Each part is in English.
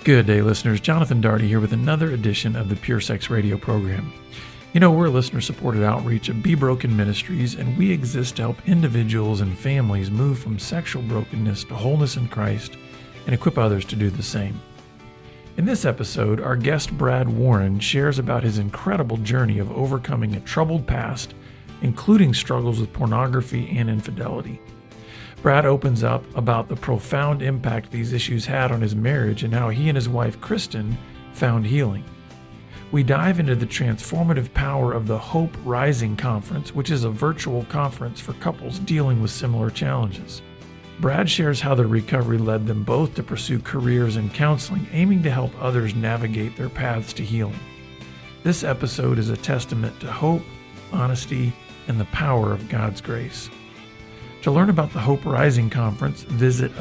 Good day, listeners. Jonathan Daugherty here with another edition of the Pure Sex Radio program. You know, we're a listener-supported outreach of Be Broken Ministries, and we exist to help individuals and families move from sexual brokenness to wholeness in Christ and equip others to do the same. In this episode, our guest Brad Warren shares about his incredible journey of overcoming a troubled past, including struggles with pornography and infidelity. Brad opens up about the profound impact these issues had on his marriage and how he and his wife, Kristen, found healing. We dive into the transformative power of the Hope Rising Conference, which is a virtual conference for couples dealing with similar challenges. Brad shares how their recovery led them both to pursue careers in counseling, aiming to help others navigate their paths to healing. This episode is a testament to hope, honesty, and the power of God's grace. To learn about the Hope Rising Conference, visit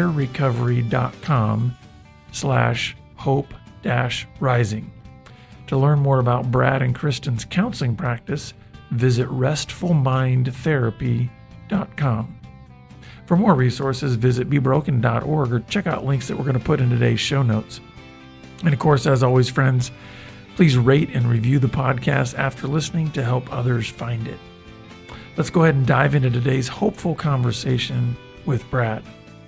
affairrecovery.com/hope-rising. To learn more about Brad and Kristen's counseling practice, visit restfulmindtherapy.com. For more resources, visit bebroken.org or check out links that we're going to put in today's show notes. And of course, as always, friends, please rate and review the podcast after listening to help others find it. Let's go ahead and dive into today's hopeful conversation with Brad.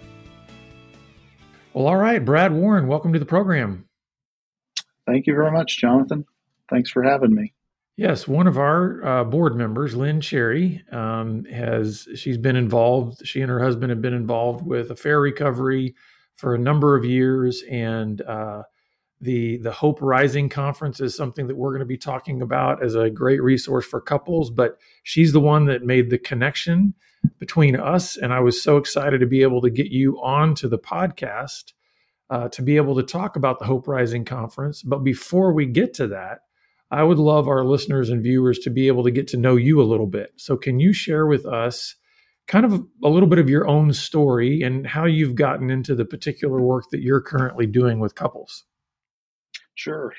Well, all right, Brad Warren, welcome to the program. Thank you very much, Jonathan. Thanks for having me. Yes, one of our board members, Lynn Cherry, she's been involved. She and her husband have been involved with affair recovery for a number of years, and the Hope Rising Conference is something that we're going to be talking about as a great resource for couples. But she's the one that made the connection between us, and I was so excited to be able to get you on to the podcast to be able to talk about the Hope Rising Conference. But before we get to that, I would love our listeners and viewers to be able to get to know you a little bit. So can you share with us kind of a little bit of your own story and how you've gotten into the particular work that you're currently doing with couples? Sure.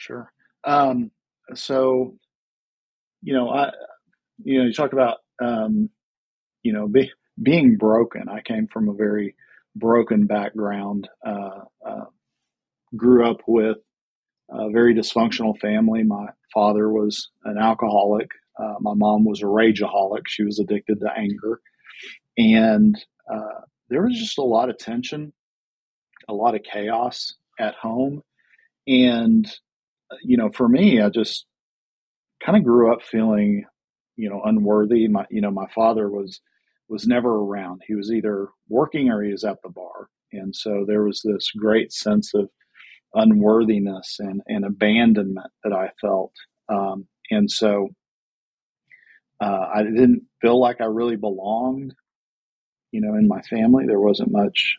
So, you talk about, being broken. I came from a very broken background, grew up with a very dysfunctional family. My father was an alcoholic. My mom was a rageaholic. She was addicted to anger. And there was just a lot of tension, a lot of chaos at home. And, for me, I just kind of grew up feeling, unworthy. My father was never around. He was either working or he was at the bar. And so there was this great sense of unworthiness and abandonment that I felt. And so I didn't feel like I really belonged, in my family. There wasn't much,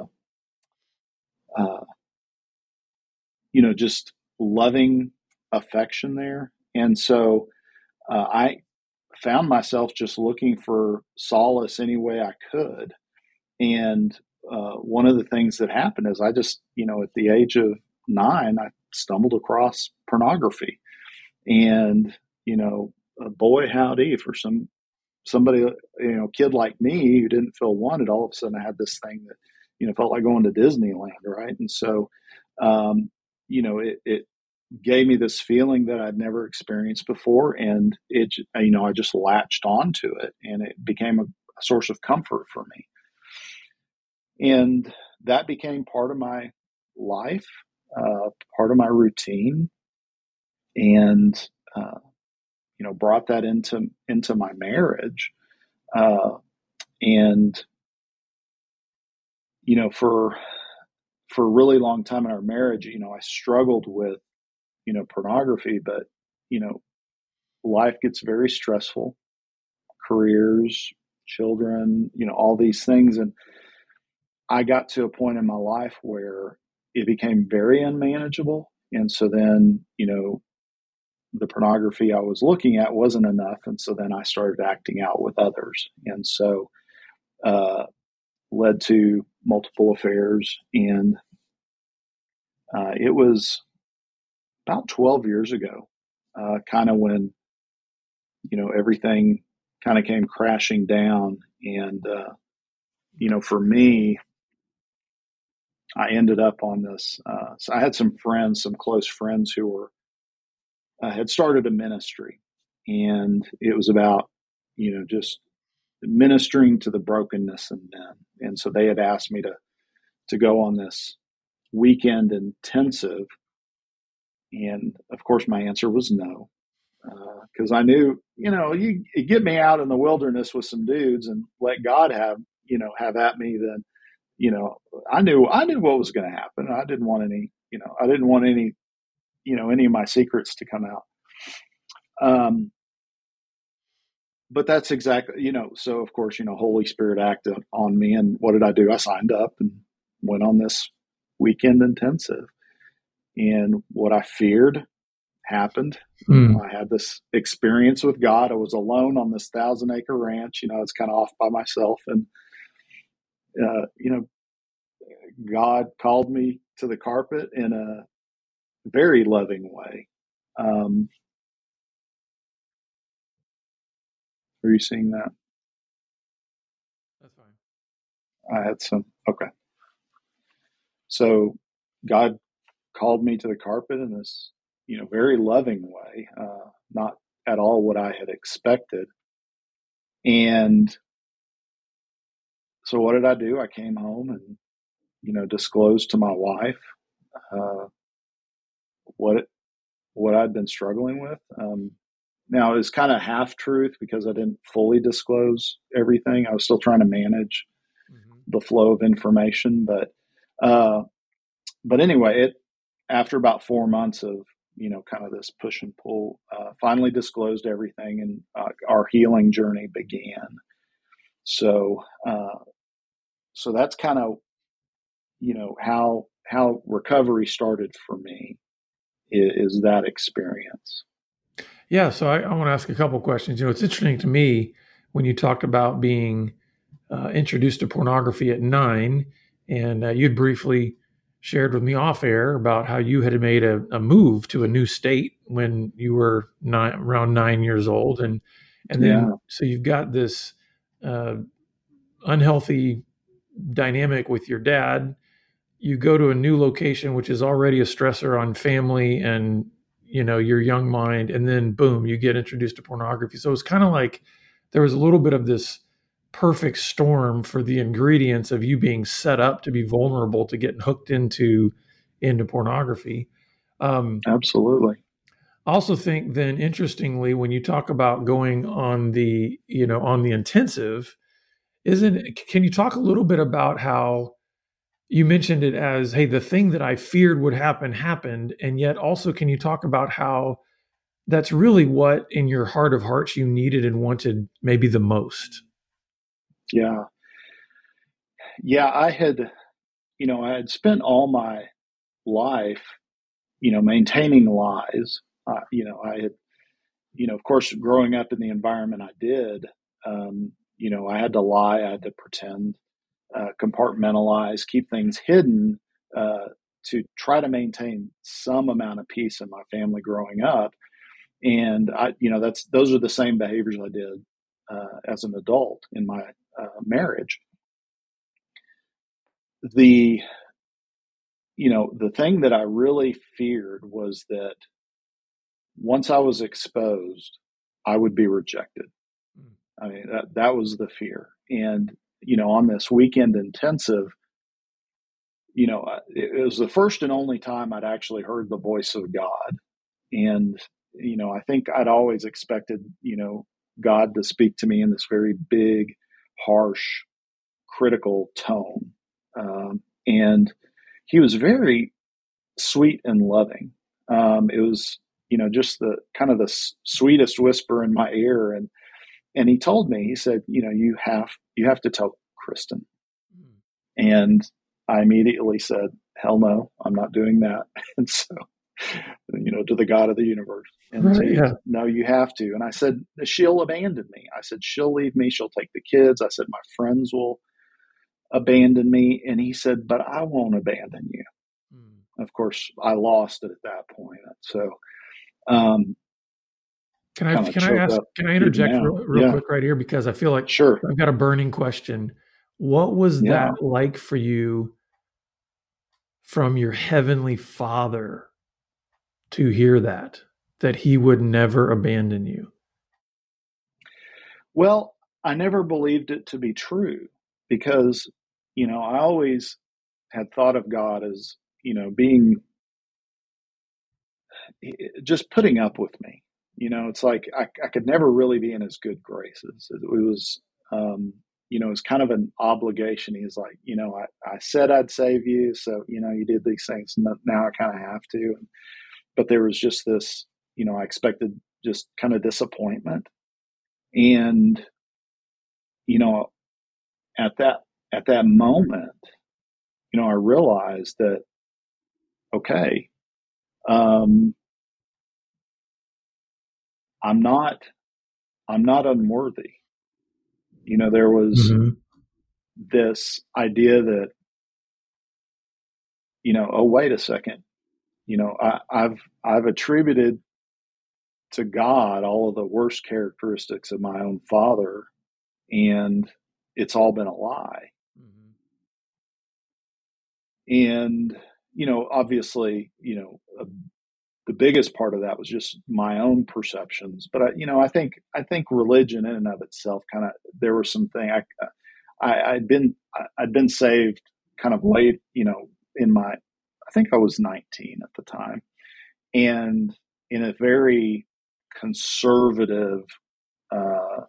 just loving affection there. And so I found myself just looking for solace any way I could. And one of the things that happened is I just, at the age of 9, I stumbled across pornography. And, boy, howdy, for somebody, kid like me who didn't feel wanted, all of a sudden I had this thing that, felt like going to Disneyland, right? And so, it gave me this feeling that I'd never experienced before. And I just latched onto it, and it became a source of comfort for me. And that became part of my life, part of my routine, and, brought that into my marriage. And, for a really long time in our marriage, I struggled with, pornography, but, life gets very stressful, careers, children, all these things. And I got to a point in my life where it became very unmanageable. And so then, the pornography I was looking at wasn't enough. And so then I started acting out with others. And so, led to multiple affairs. And it was about 12 years ago, kind of when, everything kind of came crashing down. And, for me, I ended up on this. So I had some friends, some close friends who were had started a ministry, and it was about just ministering to the brokenness in men. And so they had asked me to go on this weekend intensive, and of course my answer was no, because I knew you get me out in the wilderness with some dudes and let God have at me, then I knew what was going to happen. I didn't want any of my secrets to come out. But that's exactly, so of course, Holy Spirit acted on me. And what did I do? I signed up and went on this weekend intensive. And what I feared happened. I had this experience with God. I was alone on this 1,000-acre ranch. It's kind of off by myself. And, God called me to the carpet in a very loving way. Are you seeing that? That's fine. I had some. Okay. So God called me to the carpet in this, very loving way, not at all what I had expected. And so what did I do? I came home and, disclosed to my wife what I'd been struggling with. Now, it was kind of half truth because I didn't fully disclose everything. I was still trying to manage the flow of information. But anyway, after about 4 months of, kind of this push and pull, finally disclosed everything, and our healing journey began. So that's kind of, how recovery started for me is that experience. Yeah. So I want to ask a couple questions. It's interesting to me when you talked about being introduced to pornography at 9, and you'd briefly shared with me off air about how you had made a move to a new state when you were around 9 years old. And then, so you've got this unhealthy dynamic with your dad. You go to a new location, which is already a stressor on family and, your young mind. And then boom, you get introduced to pornography. So it's kind of like there was a little bit of this perfect storm for the ingredients of you being set up to be vulnerable to getting hooked into pornography. Absolutely. I also think then, interestingly, when you talk about going on the intensive, can you talk a little bit about how you mentioned it as, hey, the thing that I feared would happen happened. And yet also, can you talk about how that's really what in your heart of hearts you needed and wanted maybe the most? Yeah. I had spent all my life, maintaining lies. I had, of course, growing up in the environment I did, I had to lie, I had to pretend, compartmentalize, keep things hidden, to try to maintain some amount of peace in my family growing up. And those are the same behaviors I did as an adult in my marriage. The thing that I really feared was that once I was exposed, I would be rejected. I mean, that was the fear. And, on this weekend intensive, it was the first and only time I'd actually heard the voice of God. And, I think I'd always expected, God to speak to me in this very big, harsh, critical tone. And he was very sweet and loving. It was, just the kind of the sweetest whisper in my ear. And he told me, he said, you have to tell Kristen. And I immediately said, hell no, I'm not doing that. And so, to the God of the universe. And right, so he said, no, you have to. And I said, she'll abandon me. I said, she'll leave me. She'll take the kids. I said, my friends will abandon me. And he said, but I won't abandon you. Of course, I lost it at that point. So, can I interject real quick right here? Because I feel like sure. I've got a burning question. What was that like for you from your heavenly Father to hear that he would never abandon you? Well, I never believed it to be true because, I always had thought of God as, being just putting up with me. It's like I could never really be in his good graces. It was, it's kind of an obligation. He's like, I said I'd save you. So, you did these things. Now I kind of have to. But there was just this, I expected just kind of disappointment. And, you know, at that moment, I realized that, okay, um, I'm not unworthy. There was Mm-hmm. this idea that, oh, wait a second, I've attributed to God all of the worst characteristics of my own father, and it's all been a lie. Mm-hmm. And, obviously, the biggest part of that was just my own perceptions. But I think religion in and of itself kind of, there were some things I'd been saved kind of late, I think I was 19 at the time, and in a very conservative uh,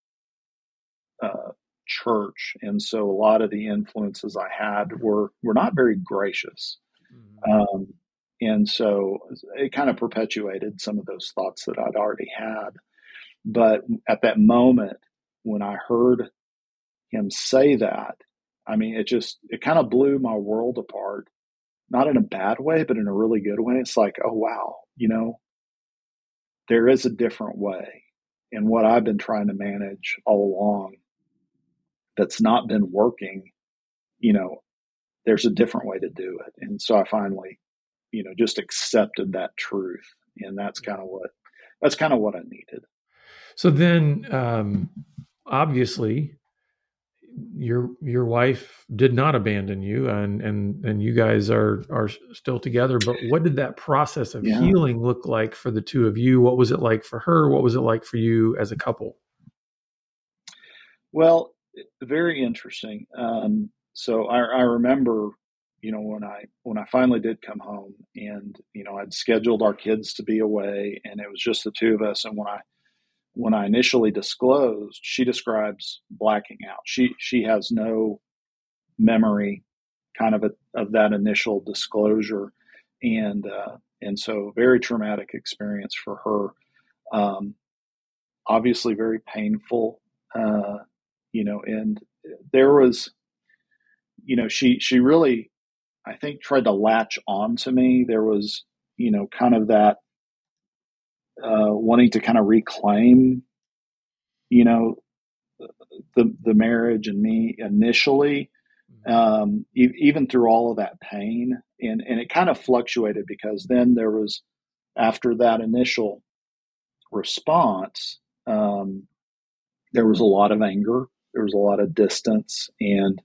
church, and so a lot of the influences I had were not very gracious, Mm-hmm. and so it kind of perpetuated some of those thoughts that I'd already had. But at that moment, when I heard him say that, I mean, it kind of blew my world apart, not in a bad way, but in a really good way. It's like, oh, wow, there is a different way. And what I've been trying to manage all along that's not been working, you know, there's a different way to do it. And so I finally, just accepted that truth. And that's kind of what I needed. So then, obviously, your wife did not abandon you, and you guys are still together. But what did that process of Yeah. healing look like for the two of you? What was it like for her? What was it like for you as a couple? Well, very interesting. So I remember, when I finally did come home, and I'd scheduled our kids to be away, and it was just the two of us. And when I initially disclosed, she describes blacking out. She has no memory, kind of that initial disclosure, and so very traumatic experience for her. Obviously, very painful. And there was, she really, I think, tried to latch on to me. There was, kind of that wanting to kind of reclaim, you know, the marriage and me initially, even through all of that pain. And it kind of fluctuated because then there was, after that initial response, there was a lot of anger, there was a lot of distance, and,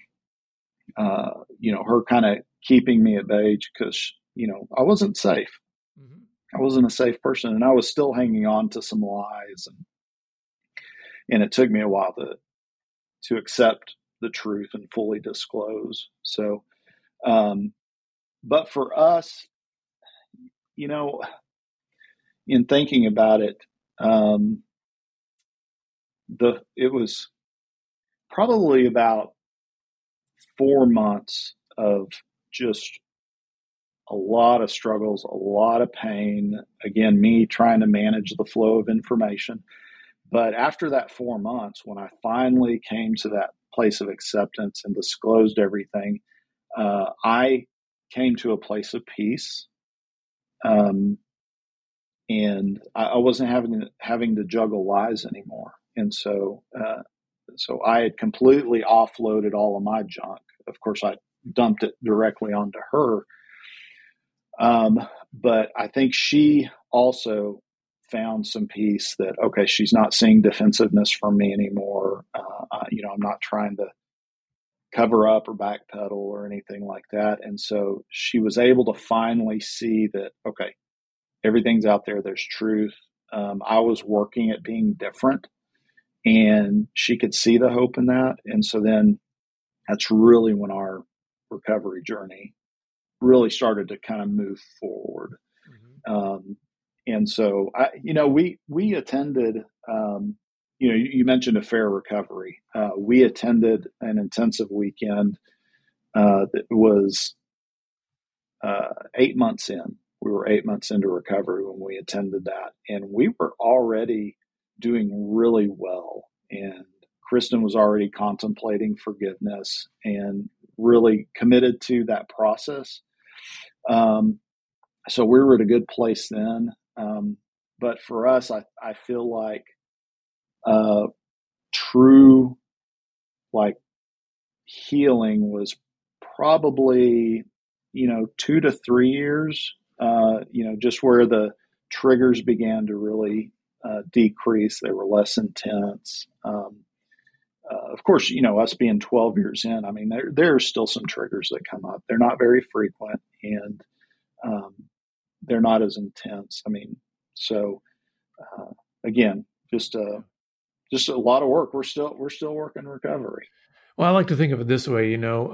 her kind of keeping me at bay because, I wasn't safe. Mm-hmm. I wasn't a safe person, and I was still hanging on to some lies, and it took me a while to accept the truth and fully disclose. So, but for us, you know, in thinking about it, um, it was probably about 4 months of just a lot of struggles, a lot of pain. Again, me trying to manage the flow of information. But after that 4 months, when I finally came to that place of acceptance and disclosed everything, I came to a place of peace. Um, and I wasn't having to juggle lies anymore. And so I had completely offloaded all of my junk. Of course, I dumped it directly onto her. But I think she also found some peace that, okay, she's not seeing defensiveness from me anymore. I'm not trying to cover up or backpedal or anything like that. And so she was able to finally see that, okay, everything's out there. There's truth. I was working at being different, and she could see the hope in that. And so then that's really when our recovery journey really started to kind of move forward. And so, we attended, you mentioned a fair recovery. We attended an intensive weekend that was 8 months in. We were 8 months into recovery when we attended that, and we were already doing really well. And Kristen was already contemplating forgiveness and really committed to that process. So we were at a good place then. But for us, I feel like true like healing was probably 2 to 3 years. Just where the triggers began to really decrease. They were less intense. Of course, us being 12 years in, I mean, there are still some triggers that come up. They're not very frequent, and they're not as intense. I mean, so again, just a lot of work. We're still working recovery. Well, I like to think of it this way.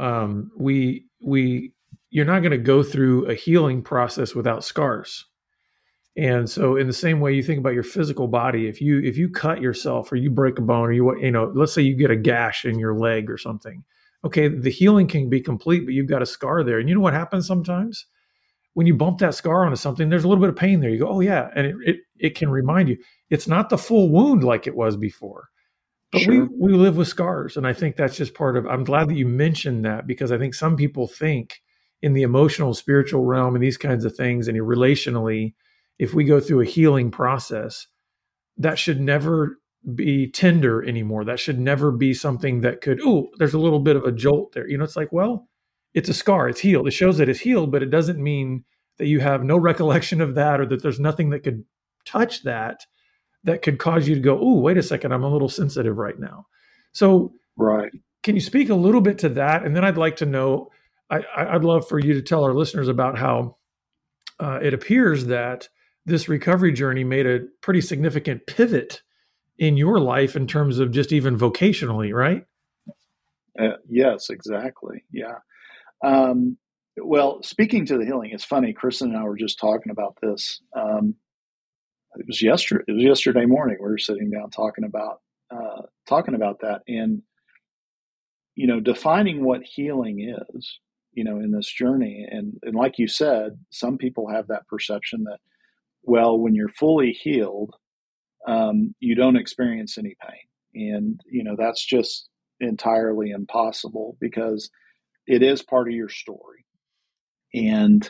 You're not going to go through a healing process without scars. And so in the same way you think about your physical body, if you cut yourself or you break a bone or let's say you get a gash in your leg or something, okay, the healing can be complete, but you've got a scar there. And you know what happens sometimes? When you bump that scar onto something, there's a little bit of pain there. You go, oh yeah. And it can remind you, it's not the full wound like it was before. But sure. we live with scars. And I think that's just part of, I'm glad that you mentioned that, because I think some people think in the emotional, spiritual realm and these kinds of things, and relationally, if we go through a healing process, that should never be tender anymore. That should never be something that could, there's a little bit of a jolt there. It's like, well, it's a scar, it's healed. It shows that it's healed, but it doesn't mean that you have no recollection of that, or that there's nothing that could touch that could cause you to go, wait a second, I'm a little sensitive right now. So right. Can you speak a little bit to that? And then I'd like to know, I'd love for you to tell our listeners about how it appears that this recovery journey made a pretty significant pivot in your life in terms of just even vocationally, right? Yes, exactly. Yeah. Well, speaking to the healing, it's funny. Kristen and I were just talking about this. It was yesterday morning. We were sitting down talking about that, and defining what healing is. In this journey, and like you said, some people have that perception that, well, when you're fully healed, you don't experience any pain, and that's just entirely impossible, because it is part of your story. And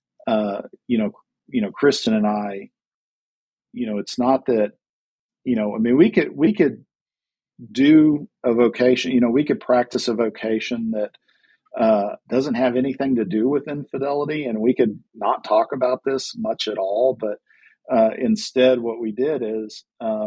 Kristen and I, it's not that, I mean, we could do a vocation, we could practice a vocation that doesn't have anything to do with infidelity, and we could not talk about this much at all. But instead, what we did is,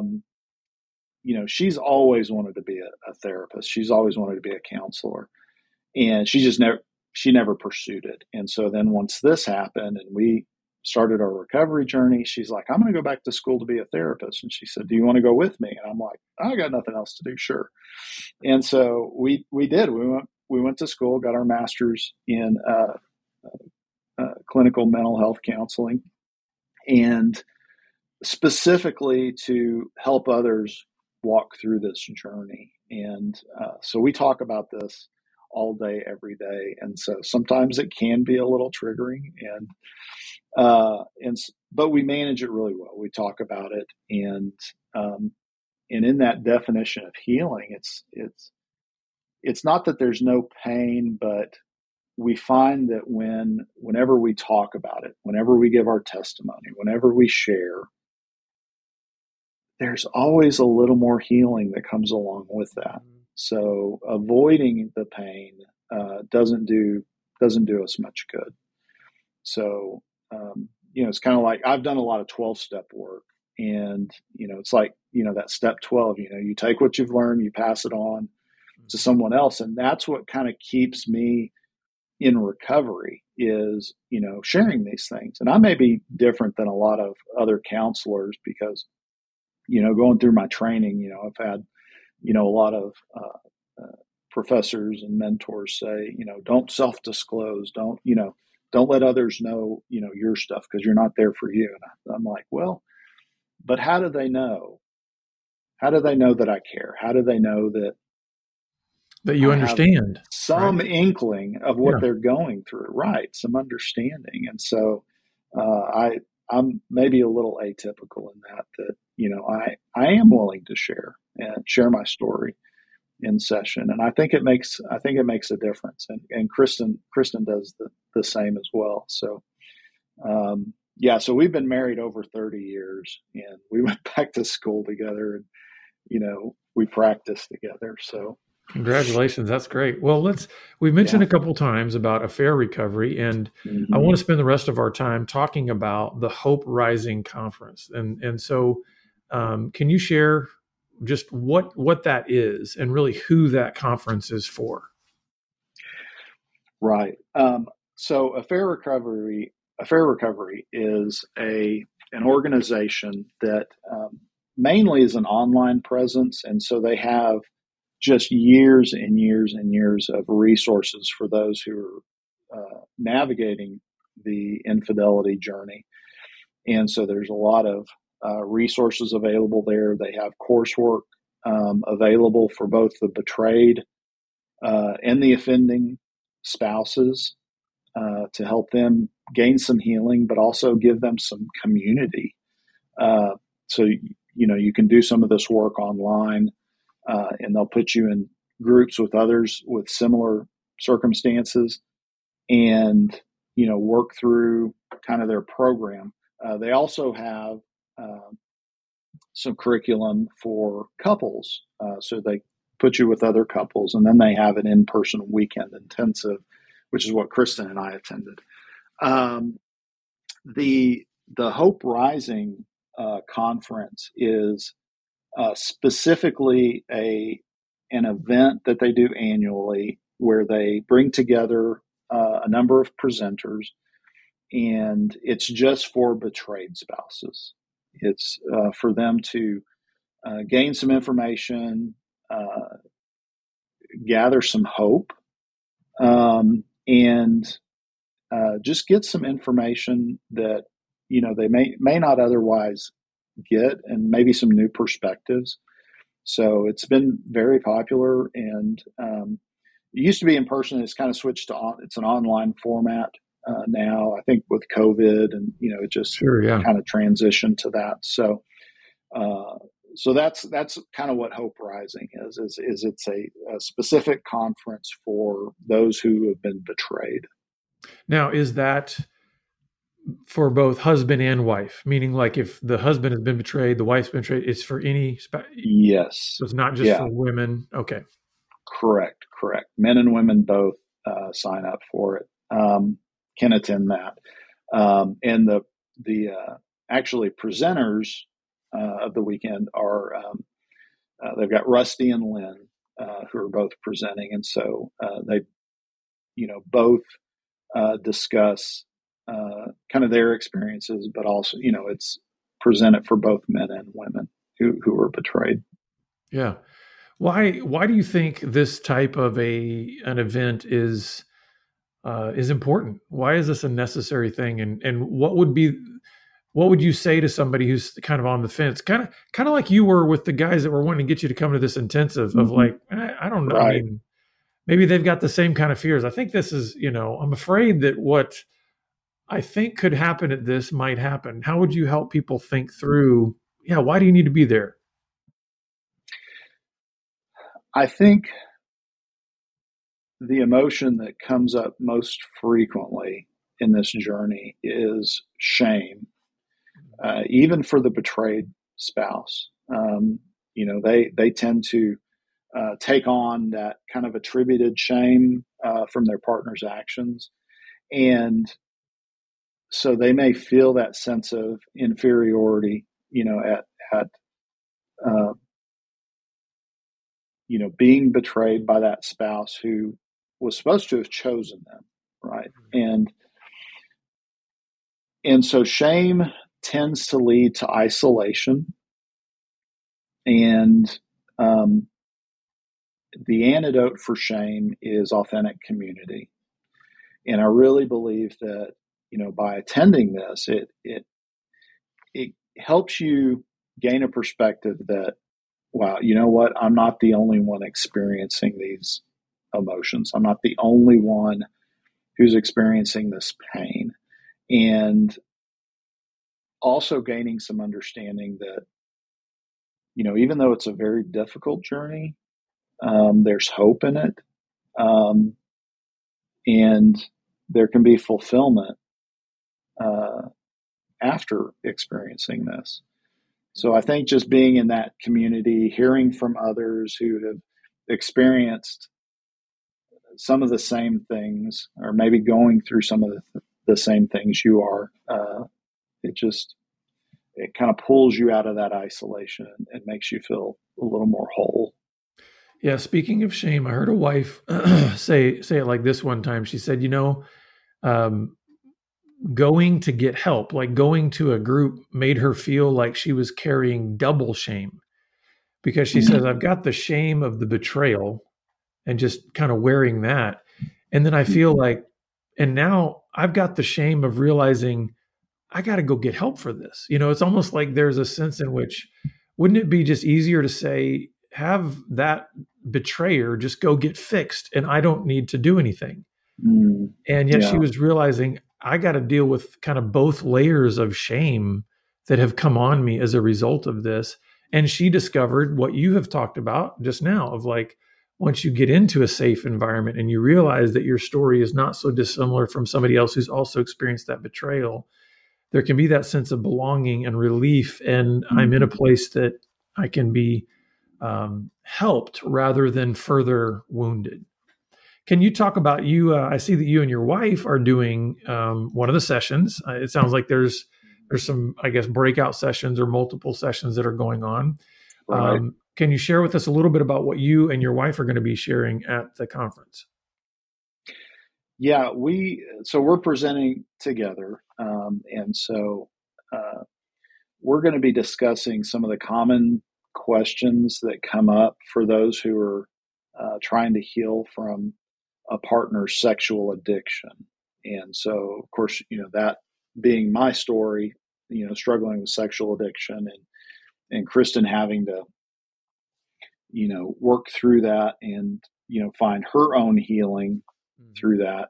she's always wanted to be a therapist. She's always wanted to be a counselor, and she never pursued it. And so then once this happened and we started our recovery journey, she's like, I'm going to go back to school to be a therapist. And she said, do you want to go with me? And I'm like, I got nothing else to do. Sure. And so we did. We went to school, got our master's in clinical mental health counseling, and specifically to help others walk through this journey. And so we talk about this all day, every day. And so sometimes it can be a little triggering, but we manage it really well. We talk about it, and in that definition of healing, it's not that there's no pain, but we find that whenever we talk about it, whenever we give our testimony, whenever we share, there's always a little more healing that comes along with that. So avoiding the pain doesn't do us much good. So it's kind of like, I've done a lot of 12-step work, and it's like that step 12. You take what you've learned, you pass it on, to someone else. And that's what kind of keeps me in recovery is, sharing these things. And I may be different than a lot of other counselors because, going through my training, I've had, a lot of professors and mentors say, don't self-disclose, don't let others know, your stuff because you're not there for you. And I'm like, well, but how do they know? How do they know that I care? How do they know that you I have understand, some right? inkling of what they're going through, right? Some understanding. And so I'm maybe a little atypical in that, I am willing to share my story in session. And I think it makes a difference. And Kristen does the same as well. So, so we've been married over 30 years and we went back to school together and, we practiced together. So, Congratulations. That's great. Well, we've mentioned a couple times about affair recovery, and I want to spend the rest of our time talking about the Hope Rising Conference. And so can you share just what that is and really who that conference is for? Right. So Affair Recovery is an organization that mainly is an online presence, and so they have just years and years and years of resources for those who are navigating the infidelity journey. And so there's a lot of resources available there. They have coursework available for both the betrayed and the offending spouses to help them gain some healing, but also give them some community. So, you can do some of this work online and they'll put you in groups with others with similar circumstances and, work through kind of their program. They also have some curriculum for couples. So they put you with other couples, and then they have an in-person weekend intensive, which is what Kristen and I attended. The Hope Rising conference is specifically an event that they do annually where they bring together a number of presenters, and it's just for betrayed spouses. It's for them to gain some information, gather some hope, and just get some information that they may not otherwise get, and maybe some new perspectives. So it's been very popular, and it used to be in person. It's kind of switched to it's an online format now. I think with COVID, and it just kind of transitioned to that. So. So that's kind of what Hope Rising is it's a specific conference for those who have been betrayed. Now, is that for both husband and wife? Meaning, like, if the husband has been betrayed, the wife's been betrayed, it's for any Yes. So it's not just for women. Okay. Correct. Men and women both sign up for it. Can attend that. And the actually presenters of the weekend are they've got Rusty and Lynn who are both presenting, and so they both discuss kind of their experiences, but also it's presented for both men and women who were betrayed. Yeah. Why do you think this type of an event is important? Why is this a necessary thing? And what would you say to somebody who's kind of on the fence, kind of like you were with the guys that were wanting to get you to come to this intensive of like, I don't know. Right. I mean, maybe they've got the same kind of fears. I think this is, I'm afraid that what I think could happen at this might happen. How would you help people think through, why do you need to be there? I think the emotion that comes up most frequently in this journey is shame, even for the betrayed spouse. They tend to take on that kind of attributed shame from their partner's actions. And so they may feel that sense of inferiority, at being betrayed by that spouse who was supposed to have chosen them, right? And so shame tends to lead to isolation, and the antidote for shame is authentic community. And I really believe that, by attending this, it helps you gain a perspective that, wow, you know what? I'm not the only one experiencing these emotions. I'm not the only one who's experiencing this pain. And also gaining some understanding that, even though it's a very difficult journey, there's hope in it. And there can be fulfillment after experiencing this. So I think just being in that community, hearing from others who have experienced some of the same things, or maybe going through some of the same things you are, it kind of pulls you out of that isolation and makes you feel a little more whole. Yeah. Speaking of shame, I heard a wife say it like this one time. She said, going to get help, like going to a group, made her feel like she was carrying double shame, because she says, I've got the shame of the betrayal and just kind of wearing that. And then I feel like, and now I've got the shame of realizing I got to go get help for this. It's almost like there's a sense in which, wouldn't it be just easier to say, have that betrayer just go get fixed and I don't need to do anything? And yet she was realizing, I got to deal with kind of both layers of shame that have come on me as a result of this. And she discovered what you have talked about just now, of like, once you get into a safe environment and you realize that your story is not so dissimilar from somebody else who's also experienced that betrayal, there can be that sense of belonging and relief. And I'm in a place that I can be helped rather than further wounded. Can you talk about you? I see that you and your wife are doing one of the sessions. It sounds like there's some, I guess, breakout sessions or multiple sessions that are going on. Right. Can you share with us a little bit about what you and your wife are going to be sharing at the conference? Yeah, we're presenting together, and so we're going to be discussing some of the common questions that come up for those who are trying to heal from a partner's sexual addiction. And so, of course, that being my story, struggling with sexual addiction, and Kristen having to, work through that and, find her own healing through that.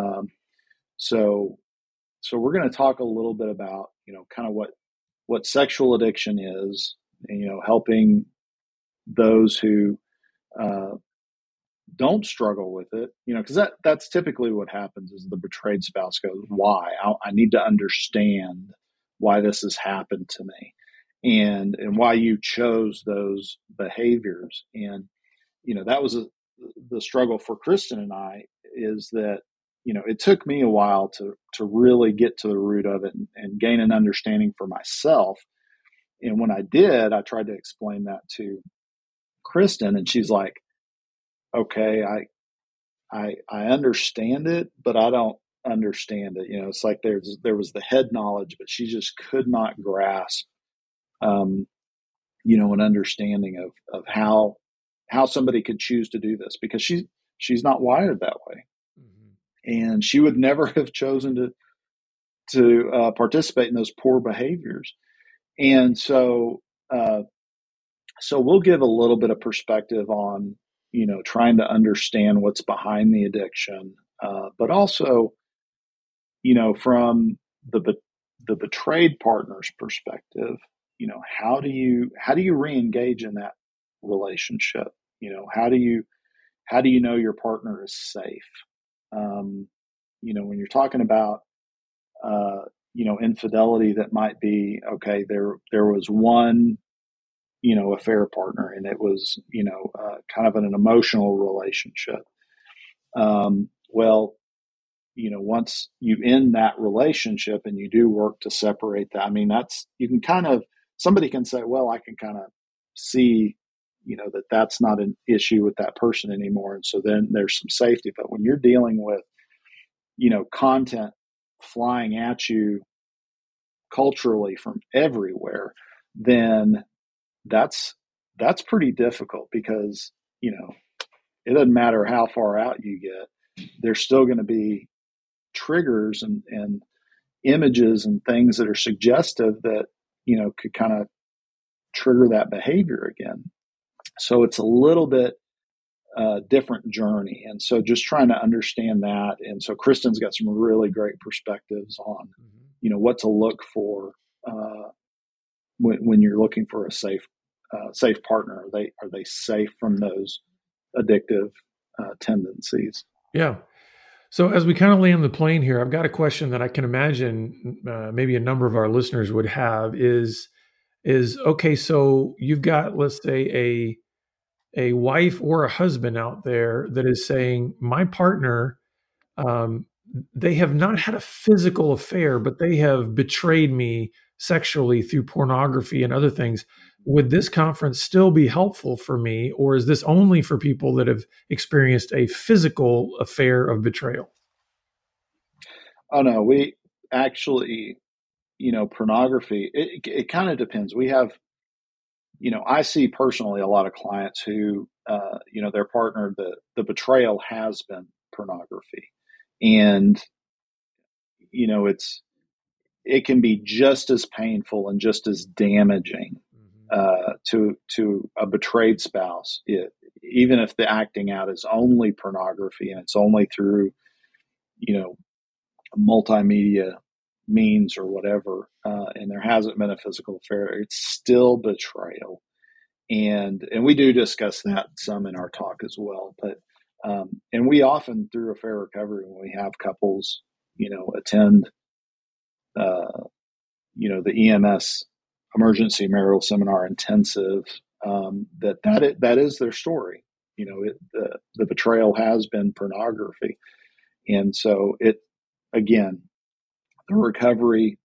So we're going to talk a little bit about, kind of what sexual addiction is, and, helping those who don't struggle with it, because that's typically what happens is the betrayed spouse goes, why? I need to understand why this has happened to me, and why you chose those behaviors. And, that was the struggle for Kristen and I, is that, it took me a while to really get to the root of it and gain an understanding for myself. And when I did, I tried to explain that to Kristen, and she's like, okay, I understand it, but I don't understand it. It's like there was the head knowledge, but she just could not grasp, an understanding of how somebody could choose to do this, because she's not wired that way, and she would never have chosen to participate in those poor behaviors. And so we'll give a little bit of perspective on, trying to understand what's behind the addiction, but also, from the betrayed partner's perspective, how do you re-engage in that relationship? How do you know your partner is safe? When you're talking about, infidelity, that might be, okay, there was one, affair partner, and it was, kind of an emotional relationship. Well, once you end that relationship and you do work to separate that, I mean, you can kind of, somebody can say, well, I can kind of see, that's not an issue with that person anymore. And so then there's some safety. But when you're dealing with, content flying at you culturally from everywhere, then that's pretty difficult, because, it doesn't matter how far out you get, there's still going to be triggers and images and things that are suggestive that, could kind of trigger that behavior again. So it's a little bit different journey. And so just trying to understand that. And so Kristen's got some really great perspectives on, what to look for when you're looking for a safe partner. Are they safe from those addictive tendencies? Yeah. So as we kind of land the plane here, I've got a question that I can imagine maybe a number of our listeners would have is okay, so you've got, let's say, a wife or a husband out there that is saying, my partner, they have not had a physical affair, but they have betrayed me sexually through pornography and other things. Would this conference still be helpful for me, or is this only for people that have experienced a physical affair of betrayal? Oh, no, we actually, pornography, it kind of depends. We have, I see personally a lot of clients who, their partner, the betrayal has been pornography. And, it can be just as painful and just as damaging to a betrayed spouse, even if the acting out is only pornography and it's only through, multimedia means or whatever, and there hasn't been a physical affair, it's still betrayal. And we do discuss that some in our talk as well. But and we often, through Affair Recovery, when we have couples, attend the EMS Emergency Marital Seminar Intensive, that is their story. The betrayal has been pornography. And so again, the recovery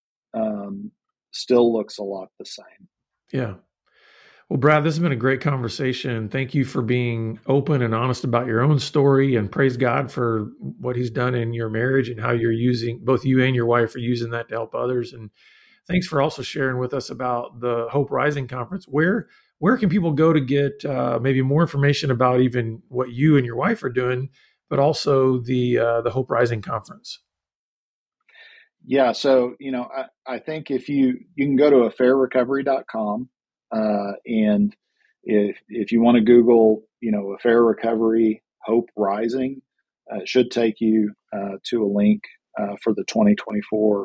still looks a lot the same. Yeah. Well, Brad, this has been a great conversation. Thank you for being open and honest about your own story, and praise God for what he's done in your marriage and how you're using, both you and your wife are using that to help others. And thanks for also sharing with us about the Hope Rising Conference. Where can people go to get maybe more information about even what you and your wife are doing, but also the Hope Rising Conference? Yeah. So, I think if you can go to affairrecovery.com, and if you want to Google, Affair Recovery, Hope Rising, it should take you to a link for the 2024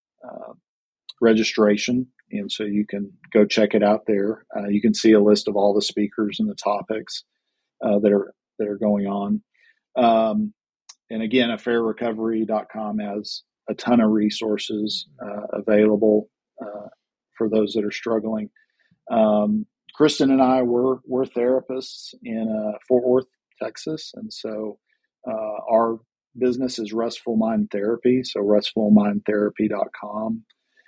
registration. And so you can go check it out there. You can see a list of all the speakers and the topics that are going on. And again, affairrecovery.com has a ton of resources available for those that are struggling. Kristen and I were therapists in Fort Worth, Texas. And so our business is Restful Mind Therapy. So restfulmindtherapy.com.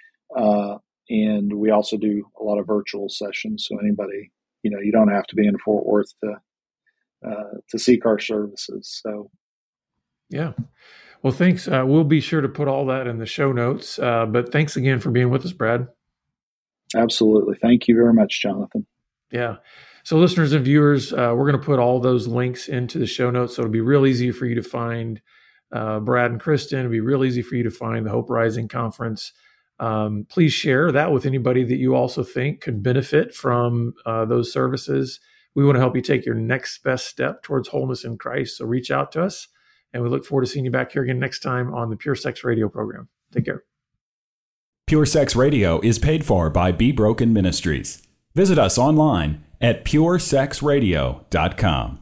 And we also do a lot of virtual sessions. So anybody, you don't have to be in Fort Worth to seek our services. So. Yeah. Well, thanks. We'll be sure to put all that in the show notes. But thanks again for being with us, Brad. Absolutely. Thank you very much, Jonathan. Yeah. So listeners and viewers, we're going to put all those links into the show notes. So it'll be real easy for you to find Brad and Kristen. It'll be real easy for you to find the Hope Rising Conference. Please share that with anybody that you also think could benefit from those services. We want to help you take your next best step towards wholeness in Christ. So reach out to us, and we look forward to seeing you back here again next time on the Pure Sex Radio program. Take care. Pure Sex Radio is paid for by Be Broken Ministries. Visit us online at puresexradio.com.